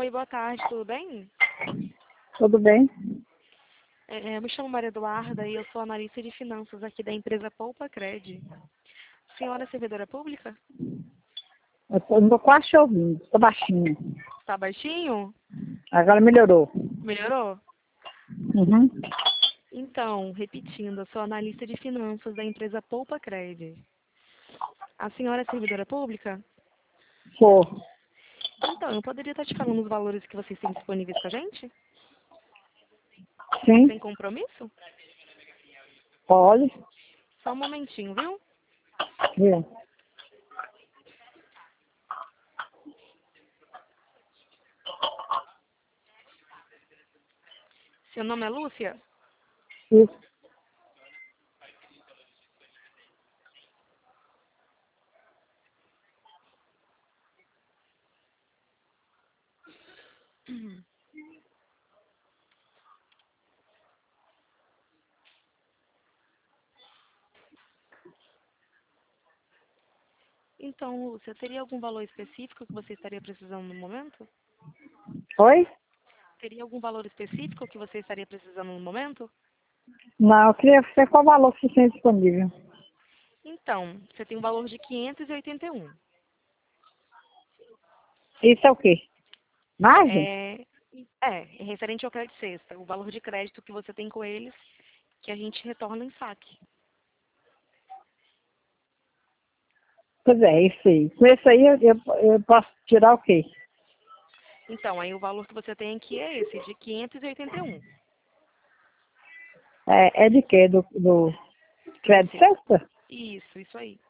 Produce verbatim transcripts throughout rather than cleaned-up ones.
Oi, boa tarde, tudo bem? Tudo bem? É, eu me chamo Maria Eduarda e eu sou analista de finanças aqui da empresa Poupa Cred. Senhora é servidora pública? Eu tô, não tô quase te ouvindo, tô baixinho. Está baixinho? Agora melhorou. Melhorou? Uhum. Então, repetindo, eu sou analista de finanças da empresa Poupa Cred. A senhora é servidora pública? Sou. Então, eu poderia estar te falando os valores que vocês têm disponíveis com a gente? Sim, Sem compromisso? pode. Só um momentinho, viu? Viu? Seu nome é Lúcia? Isso. Então, Lúcia, teria algum valor específico que você estaria precisando no momento? Oi? Teria algum valor específico que você estaria precisando no momento? Não, eu queria saber qual valor que você tem disponível. Então, você tem um valor de quinhentos e oitenta e um. Isso é o quê? Margem? É, é, é referente ao crédito sexta, o valor de crédito que você tem com eles, que a gente retorna em saque. Pois é, isso aí. Com isso aí eu, eu, eu posso tirar o quê? Então, aí o valor que você tem aqui é esse, de quinhentos e oitenta e um. É, é de quê? Do, do crédito Sim. sexta? Isso, isso aí.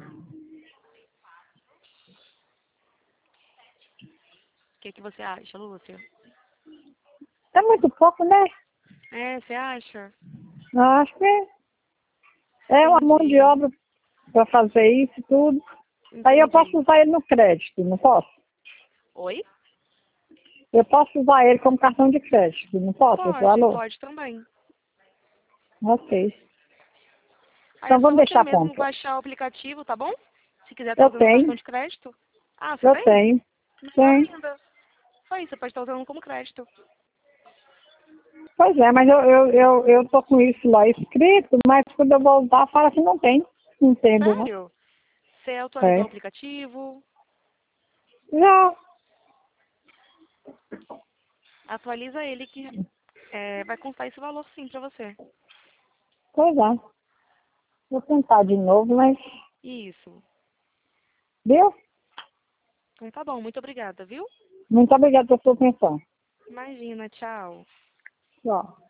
O que, que você acha, Lúcia? É muito pouco, né? É, você acha? Eu acho que é uma mão de Entendi. obra para fazer isso e tudo. Aí eu posso Entendi. usar ele no crédito, não posso? Oi? Eu posso usar ele como cartão de crédito, não posso, esse Pode, valor? pode também. Ok. Aí Então é só vamos você deixar mesmo pronto. baixar o aplicativo, tá bom? Se quiser estar Eu usando o cartão tenho, de crédito. Ah, você eu tem? tenho, Melhor tenho. ainda. Só isso, você pode estar usando como crédito. Pois é, mas eu, eu, eu, eu tô com isso lá escrito, mas quando eu voltar fala que não tem. Não entendo, não. Sério? Você atualizou o É. aplicativo? Já, Atualiza ele que é, vai constar esse valor sim pra você. pois é. Vou tentar de novo, mas. Isso. Viu? Então tá bom, muito obrigada, viu? Muito obrigada pela sua atenção. Imagina, tchau. Tchau.